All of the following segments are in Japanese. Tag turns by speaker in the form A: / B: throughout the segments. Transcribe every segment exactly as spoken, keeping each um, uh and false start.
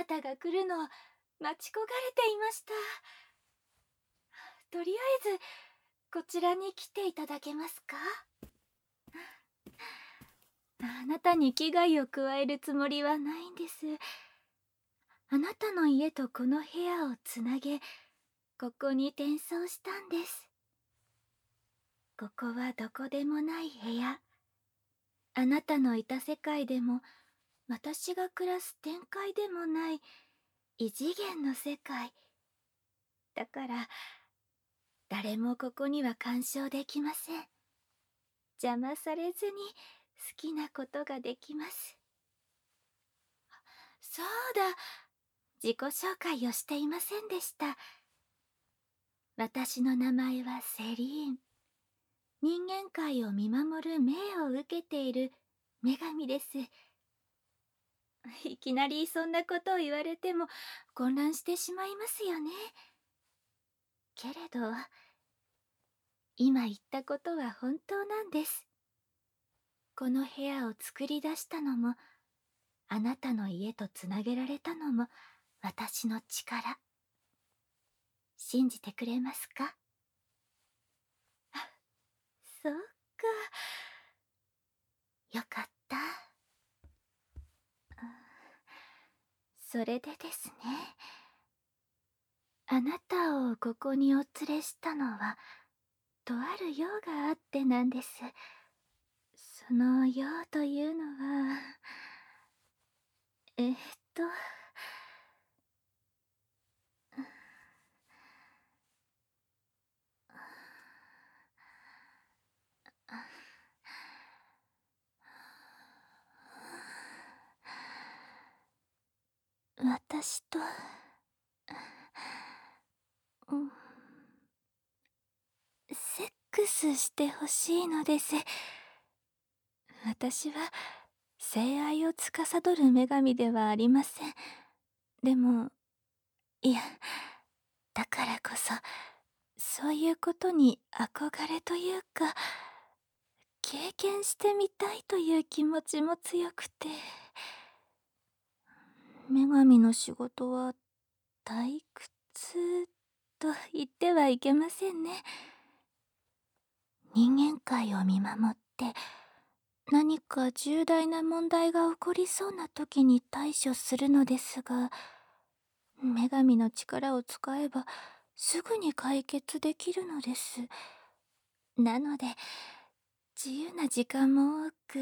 A: たが来るのを待ち焦がれていました。とりあえずこちらに来ていただけますか？あなたに危害を加えるつもりはないんです。あなたの家とこの部屋をつなげ、ここに転送したんです。ここはどこでもない部屋。あなたのいた世界でも私が暮らす天界でもない異次元の世界だから、誰もここには干渉できません。邪魔されずに好きなことができます。そうだ、自己紹介をしていませんでした。私の名前はセリーン。人間界を見守る命を受けている女神です。いきなりそんなことを言われても混乱してしまいますよね。けれど、今言ったことは本当なんです。この部屋を作り出したのも、あなたの家とつなげられたのも私の力。信じてくれますか？そうか。よかった。それでですね、あなたをここにお連れしたのは、とある用があってなんです。その用というのは、えっと、私と、うん、セックスしてほしいのです。私は性愛を司る女神ではありません。でも、いや、だからこそ、そういうことに憧れというか、経験してみたいという気持ちも強くて。女神の仕事は退屈と言ってはいけませんね。人間界を見守って何か重大な問題が起こりそうな時に対処するのですが、女神の力を使えばすぐに解決できるのです。なので自由な時間も多く、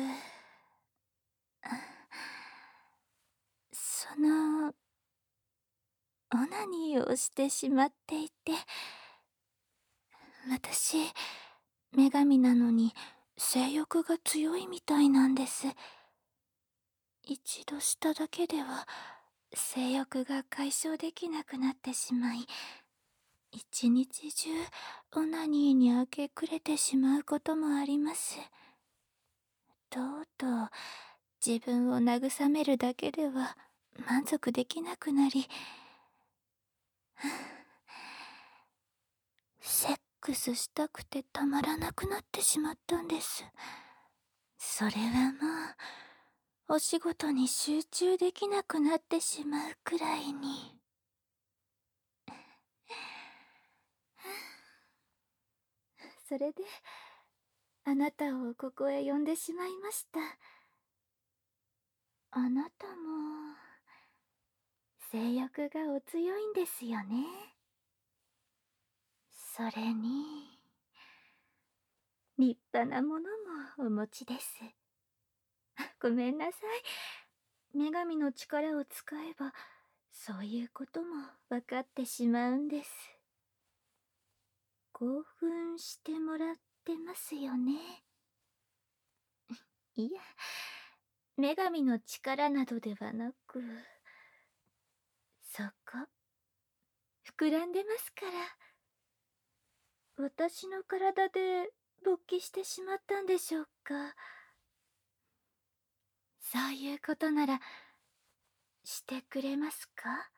A: そのオナニーをしてしまっていて、私女神なのに性欲が強いみたいなんです。一度しただけでは性欲が解消できなくなってしまい、一日中オナニーに明け暮れてしまうこともあります。とうとう自分を慰めるだけでは満足できなくなり、セックスしたくてたまらなくなってしまったんです。それはもうお仕事に集中できなくなってしまうくらいに。それであなたをここへ呼んでしまいました。あなたも性欲がお強いんですよね。それに立派なものもお持ちです。ごめんなさい。女神の力を使えばそういうことも分かってしまうんです。興奮してもらってますよね。いや、女神の力などではなく、そこ膨らんでますから。私の体で勃起してしまったんでしょうか。そういうことならしてくれますか？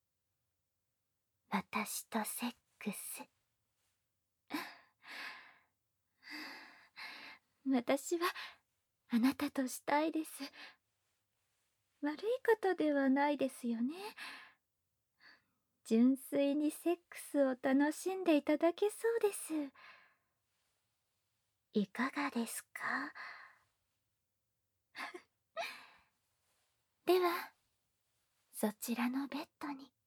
A: 私とセックス。私はあなたとしたいです。 悪いことではないですよね。純粋にセックスを楽しんでいただけそうです。いかがですか？では、そちらのベッドに。